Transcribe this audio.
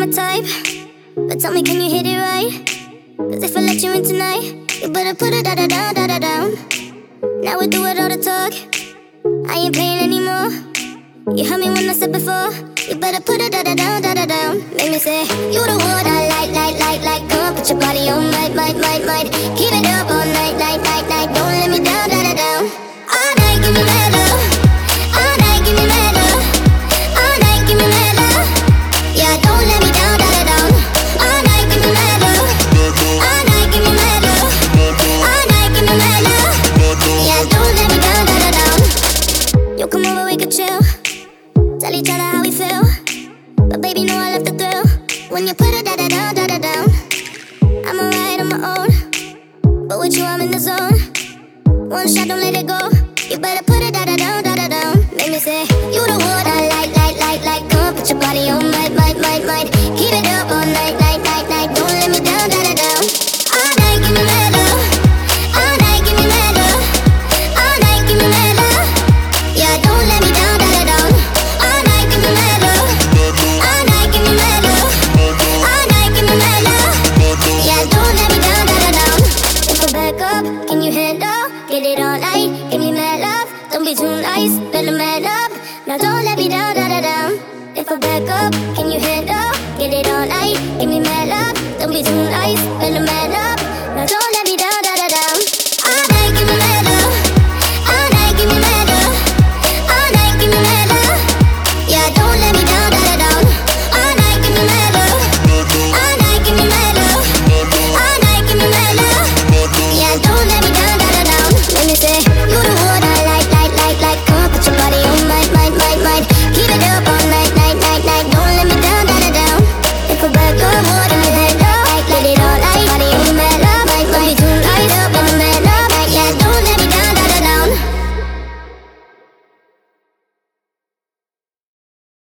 my type, but tell me, can you hit it right? Cause if I let you in tonight, you better put it da-da-down, da-da-down. Now we do it all the talk, I ain't playing anymore. You heard me when I said before, you better put it da-da-down, da-da-down. Make me say, you the one I like. Come on, put your body on might. Keep it up all night. Don't let me down, da-da-down. All night, give me mad love. All night, give me mad love. All night, give me mad love. Yeah, don't let me down, da-da-down. All night, give me mad love. All night, give me mad love. All night, give me mad love. Yeah, don't let me down, da-da-down. You come over, we could chill. Tell each other how we feel. But baby, know I love the thrill. When you put it da-da-down, da-da-down. I'm alright on my own, but with you I'm in the zone. One shot, don't let it go. You better put it da-da-down, da-da-down. Make me say, you the one I like. Come on, put your body on might. Keep it up all night. Don't let me down, da-da-down. All night, give me mad love. All night, give me mad love. All night, give me mad love. Yeah, don't let me down, da-da-down. All night, give me mad love. All night, give me mad love. All night, give me mad love. Yeah, don't let me down, da-da-down. If I back up, can you handle? Get it all night, give me mad love. Don't be too nice, better man up. Now don't let me down, da-da-down. If I back up, can you handle?